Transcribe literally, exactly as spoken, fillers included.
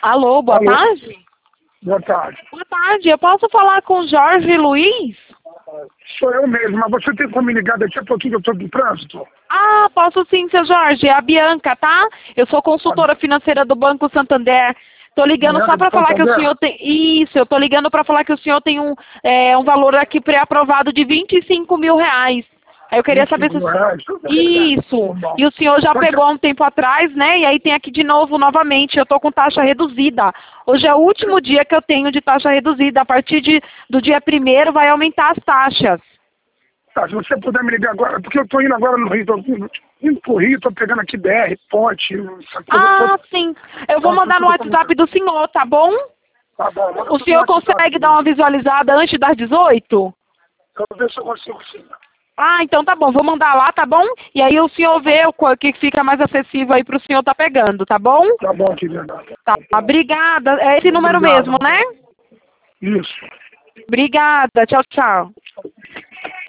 Alô, boa Alô? tarde? Boa tarde. Boa tarde, eu posso falar com o Jorge Luiz? Sou eu mesmo, mas você tem como me ligar daqui a pouquinho que eu estou no trânsito? Ah, posso sim, seu Jorge, é a Bianca, tá? Eu sou consultora financeira do Banco Santander. Tô ligando só Bianca de para falar que o Santander? senhor tem... Isso, eu tô ligando para falar que o senhor tem um, é, um valor aqui pré-aprovado de vinte e cinco mil reais. Aí eu queria saber se... vinte e cinco mil reais? Isso. Tá bom. E o senhor já Quanto- pegou há um tempo atrás, né? E aí tem aqui de novo, novamente, eu tô com taxa reduzida. Hoje é o último dia que eu tenho de taxa reduzida. A partir de, do dia primeiro vai aumentar as taxas. Tá, se você puder me ligar agora, porque eu estou indo agora no Rio, estou indo, indo pro Rio, estou pegando aqui B R, ponte, essa coisa Ah, toda. sim. Eu vou Então, mandar no tudo como- WhatsApp do senhor, tá bom? Tá bom, manda O tudo no senhor WhatsApp. consegue dar uma visualizada antes das dezoito? Eu vou ver se eu consigo sim. Ah, então tá bom. Vou mandar lá, tá bom? E aí o senhor vê o qual- que fica mais acessível aí pro senhor tá pegando, tá bom? Tá bom, querida. Tá, obrigada. É esse número Obrigado. mesmo, né? Isso. Obrigada. Tchau, tchau.